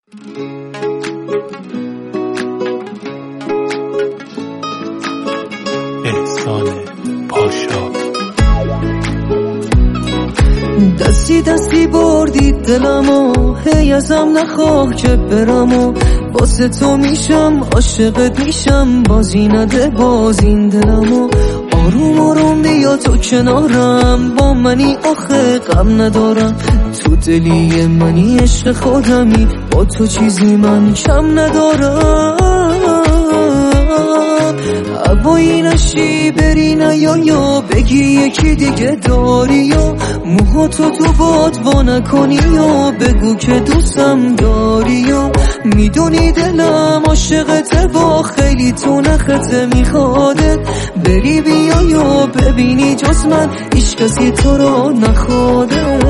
احسان پاشا. دستی دستی بردی دلمو، هی ازم نخواه که برمو، واسه تو میشم عاشقت میشم، بازی نده باز این دلمو. آروم آروم بیا تو کنارم، با منی آخه غم ندارم، تو دلی منی عشق خودمی، با تو چیزی من کم ندارم. هوایی نشی بری یا بگی یکی دیگه داری، یا موهاتو تو باد وا نکنی، یا بگو که دوستم داری، یا میدونی دلم عاشقته با خیلی تو نخته میخوادت بری بیا، یا ببینی جز من هیچ کسی تو رو نخواده.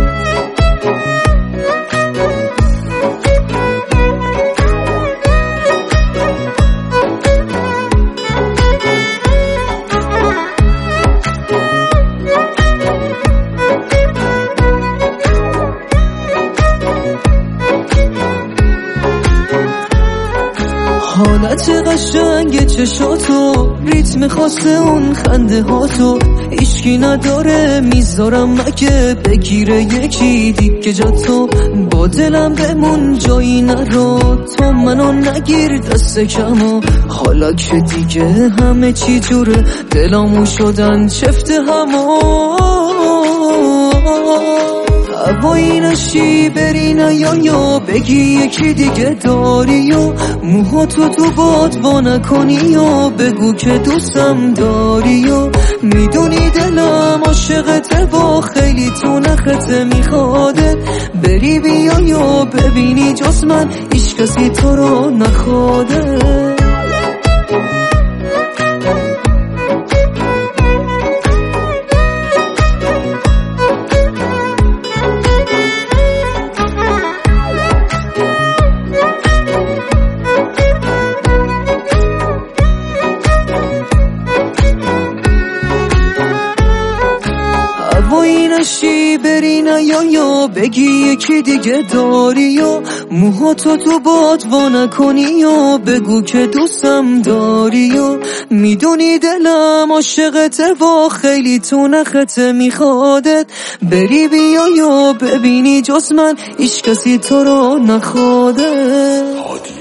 حالت قشنگ چشاتو، ریتم خاص اون خنده هاتو، هیچکی نداره میذارم مگه بگیره یکی دیگه جاتو. با دلم بمون جایی نرو، تو منو نگیر دست کمو، حالا که دیگه همه چی جوره دلامو شدن چفت همو. هوایی نشی بری یا بگی یکی دیگه داری، یا موهاتو تو باد وا نکنی، یا بگو که دوستم داری، یا میدونی دلم عاشقته با خیلی تو نخته میخوادت بری بیا، یا ببینی جز من هیچ کسی تو رو نخواده. هوایی نشی بری یا بگی یکی دیگه داری، یا موهاتو تو باد وا نکنی، یا بگو که دوستم داری، یا میدونی دلم عاشقته با خیلی تو نخته میخوادت بری بیا، یا ببینی جز من هیچ کسی تو رو نخواده.